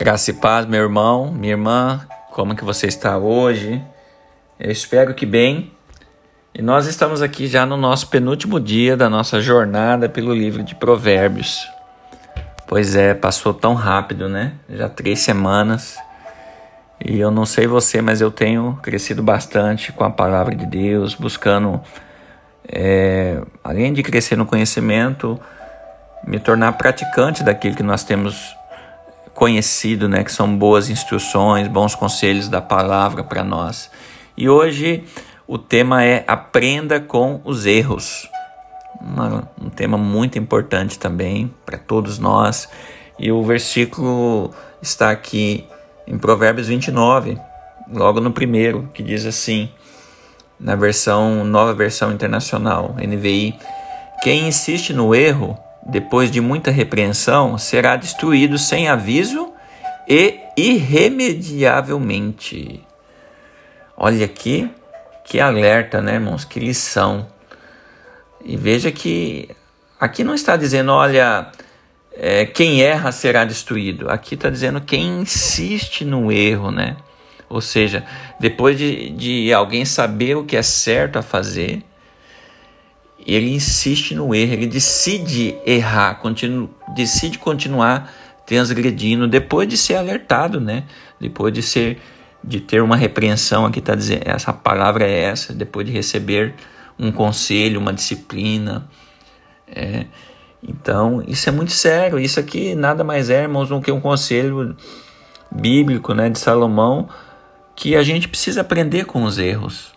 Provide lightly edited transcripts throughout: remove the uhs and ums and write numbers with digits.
Graça e paz, meu irmão, minha irmã, como que você está hoje? Eu espero que bem. E nós estamos aqui já no nosso penúltimo dia da nossa jornada pelo livro de Provérbios. Pois é, passou tão rápido, né? Já 3 semanas. E eu não sei você, mas eu tenho crescido bastante com a palavra de Deus, buscando, além de crescer no conhecimento, me tornar praticante daquilo que nós temos conhecido, né? Que são boas instruções, bons conselhos da palavra para nós. E hoje o tema é aprenda com os erros. Um tema muito importante também para todos nós. E o versículo está aqui em Provérbios 29, logo no primeiro, que diz assim, na nova versão internacional, NVI: quem insiste no erro, depois de muita repreensão, será destruído sem aviso e irremediavelmente. Olha aqui, que alerta, né, irmãos? Que lição. E veja que aqui não está dizendo, olha, quem erra será destruído. Aqui está dizendo quem insiste no erro, né? Ou seja, depois de alguém saber o que é certo a fazer, ele insiste no erro, ele decide errar, decide continuar transgredindo, depois de ser alertado, né? Depois de ter uma repreensão, aqui está dizendo, essa palavra é essa, depois de receber um conselho, uma disciplina. Então, isso é muito sério. Isso aqui nada mais é, irmãos, do que um conselho bíblico, né, de Salomão, que a gente precisa aprender com os erros.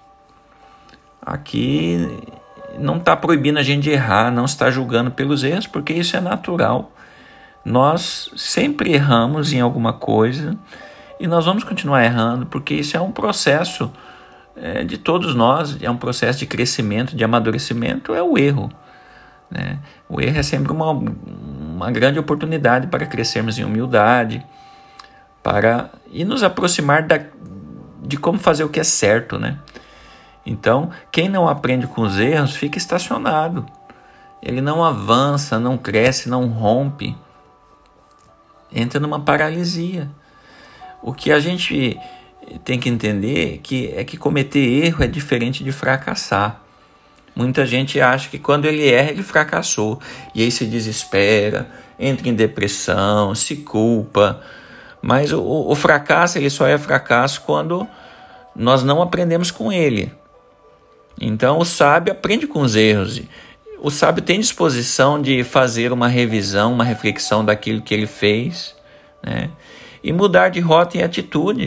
Aqui não está proibindo a gente de errar, não está julgando pelos erros, porque isso é natural. Nós sempre erramos em alguma coisa e nós vamos continuar errando, porque isso é um processo de todos nós, é um processo de crescimento, de amadurecimento, é o erro, né? O erro é sempre uma grande oportunidade para crescermos em humildade, e nos aproximar de como fazer o que é certo, né? Então, quem não aprende com os erros fica estacionado. Ele não avança, não cresce, não rompe. Entra numa paralisia. O que a gente tem que entender é que cometer erro é diferente de fracassar. Muita gente acha que quando ele erra, ele fracassou. E aí se desespera, entra em depressão, se culpa. Mas o fracasso, ele só é fracasso quando nós não aprendemos com ele. Então o sábio aprende com os erros. O sábio tem disposição de fazer uma revisão, uma reflexão daquilo que ele fez, né? E mudar de rota e atitude.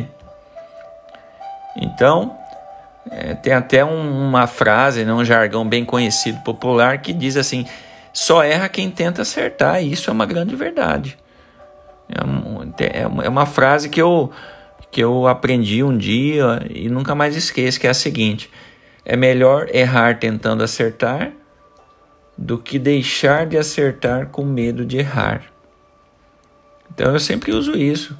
Então, tem até uma frase, né, um jargão bem conhecido, popular, que diz assim: só erra quem tenta acertar. E isso é uma grande verdade. É uma frase que eu aprendi um dia e nunca mais esqueço, que é a seguinte: é melhor errar tentando acertar do que deixar de acertar com medo de errar. Então eu sempre uso isso.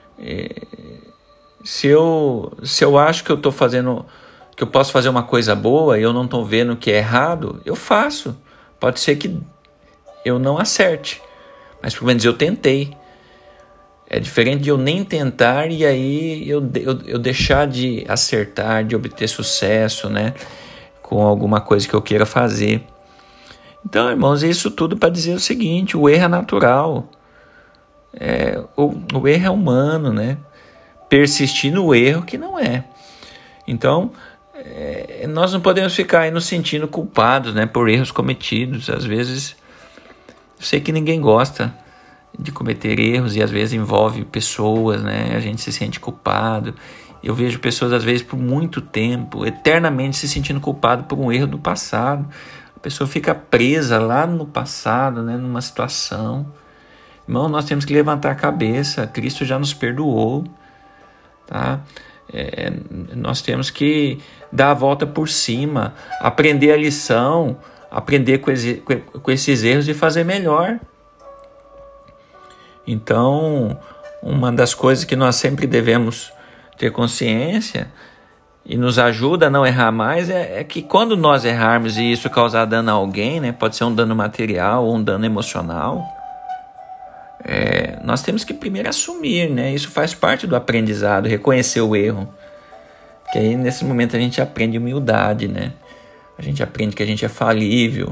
Se eu acho que eu estou fazendo, que eu posso fazer uma coisa boa e eu não estou vendo que é errado, eu faço. Pode ser que eu não acerte, mas pelo menos eu tentei. É diferente de eu nem tentar e aí eu deixar de acertar, de obter sucesso, né, com alguma coisa que eu queira fazer. Então, irmãos, isso tudo para dizer o seguinte: o erro é natural. O erro é humano, né? Persistir no erro que não é. Então, nós não podemos ficar aí nos sentindo culpados, né, por erros cometidos. Às vezes, eu sei que ninguém gosta de cometer erros e às vezes envolve pessoas, né? A gente se sente culpado. Eu vejo pessoas às vezes por muito tempo, eternamente se sentindo culpado por um erro do passado. A pessoa fica presa lá no passado, né? Numa situação. Irmão, nós temos que levantar a cabeça. Cristo já nos perdoou, tá? Nós temos que dar a volta por cima, aprender a lição, aprender com esses erros e fazer melhor. Então, uma das coisas que nós sempre devemos ter consciência e nos ajuda a não errar mais é que quando nós errarmos e isso causar dano a alguém, né, pode ser um dano material ou um dano emocional, nós temos que primeiro assumir, né? Isso faz parte do aprendizado, reconhecer o erro. Que aí nesse momento a gente aprende humildade, né? A gente aprende que a gente é falível.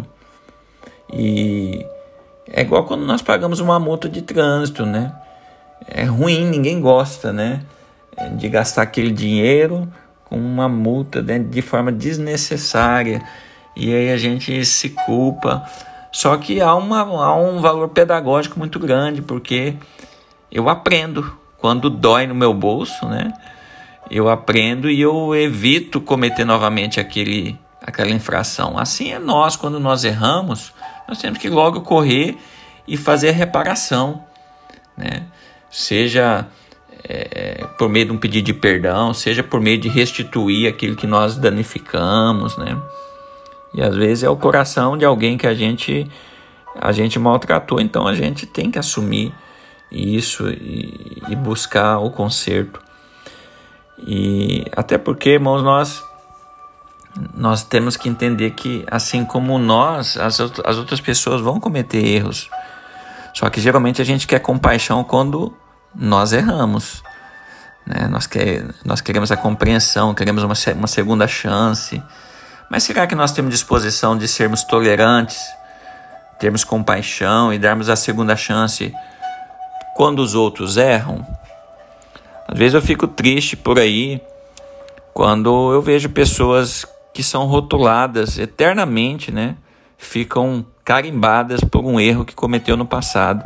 E é igual quando nós pagamos uma multa de trânsito, né? É ruim, ninguém gosta, né? De gastar aquele dinheiro com uma multa, né, de forma desnecessária. E aí a gente se culpa. Só que há um valor pedagógico muito grande, porque eu aprendo quando dói no meu bolso, né? Eu aprendo e eu evito cometer novamente aquela infração. Assim é nós, quando nós erramos, nós temos que logo correr e fazer a reparação, né? Seja por meio de um pedido de perdão, seja por meio de restituir aquilo que nós danificamos, né? E às vezes é o coração de alguém que a gente maltratou, então a gente tem que assumir isso e buscar o conserto. E até porque, irmãos, nós temos que entender que, assim como nós, as outras pessoas vão cometer erros. Só que geralmente a gente quer compaixão quando nós erramos, né? Nós queremos a compreensão, queremos uma segunda chance. Mas será que nós temos disposição de sermos tolerantes, termos compaixão e darmos a segunda chance quando os outros erram? Às vezes eu fico triste por aí quando eu vejo pessoas que são rotuladas eternamente, né? Ficam carimbadas por um erro que cometeu no passado.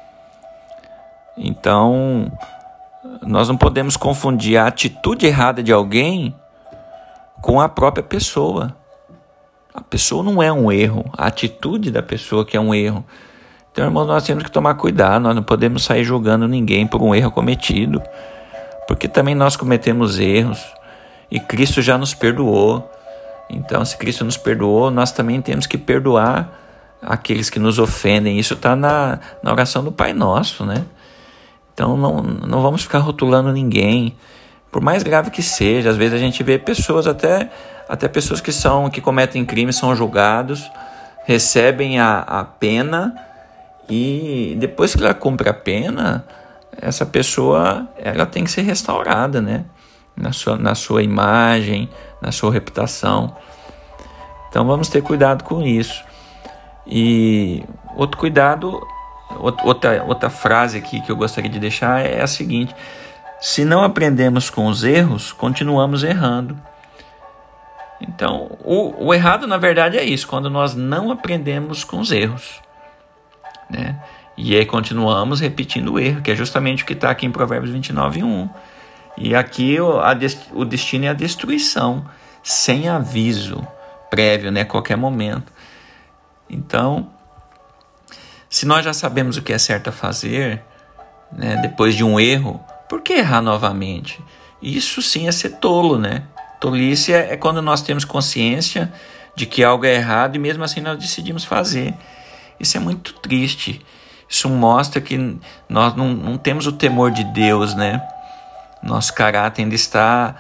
Então, nós não podemos confundir a atitude errada de alguém com a própria pessoa. A pessoa não é um erro, a atitude da pessoa que é um erro. Então, irmãos, nós temos que tomar cuidado, nós não podemos sair julgando ninguém por um erro cometido, porque também nós cometemos erros e Cristo já nos perdoou. Então, se Cristo nos perdoou, nós também temos que perdoar aqueles que nos ofendem. Isso está na oração do Pai Nosso, né? Então, não vamos ficar rotulando ninguém, por mais grave que seja. Às vezes a gente vê pessoas, até pessoas que cometem crimes, são julgados, recebem a pena, e depois que ela cumpre a pena, essa pessoa ela tem que ser restaurada, né? Na sua imagem, na sua reputação. Então vamos ter cuidado com isso. E outro cuidado, outra frase aqui que eu gostaria de deixar é a seguinte: se não aprendemos com os erros, continuamos errando. Então, o errado, na verdade, é isso, quando nós não aprendemos com os erros, né? E aí continuamos repetindo o erro, que é justamente o que está aqui em Provérbios 29:1. E aqui o destino é a destruição, sem aviso prévio, né? Qualquer momento. Então, se nós já sabemos o que é certo a fazer, né, depois de um erro, por que errar novamente? Isso sim é ser tolo, né? Tolice é quando nós temos consciência de que algo é errado e mesmo assim nós decidimos fazer. Isso é muito triste. Isso mostra que nós não temos o temor de Deus, né? Nosso caráter ainda está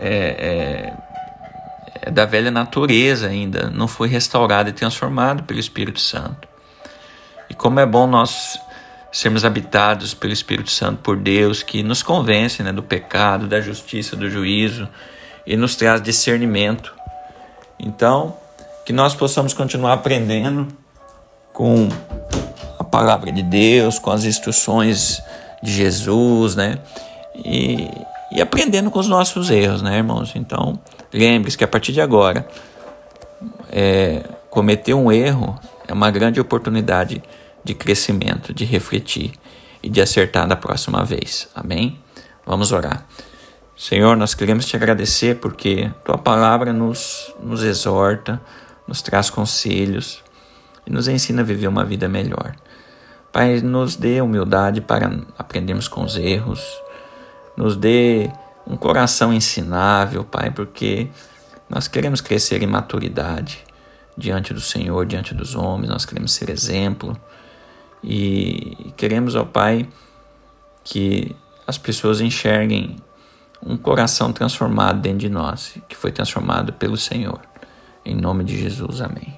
da velha natureza ainda, não foi restaurado e transformado pelo Espírito Santo. E como é bom nós sermos habitados pelo Espírito Santo, por Deus, que nos convence, né, do pecado, da justiça, do juízo, e nos traz discernimento. Então, que nós possamos continuar aprendendo com a palavra de Deus, com as instruções de Jesus, né? E aprendendo com os nossos erros, né, irmãos? Então, lembre-se que a partir de agora, cometer um erro é uma grande oportunidade de crescimento, de refletir e de acertar da próxima vez. Amém? Vamos orar. Senhor, nós queremos te agradecer porque tua palavra nos exorta, nos traz conselhos e nos ensina a viver uma vida melhor. Pai, nos dê humildade para aprendermos com os erros, nos dê um coração ensinável, Pai, porque nós queremos crescer em maturidade diante do Senhor, diante dos homens, nós queremos ser exemplo e queremos, ó Pai, que as pessoas enxerguem um coração transformado dentro de nós, que foi transformado pelo Senhor. Em nome de Jesus, amém.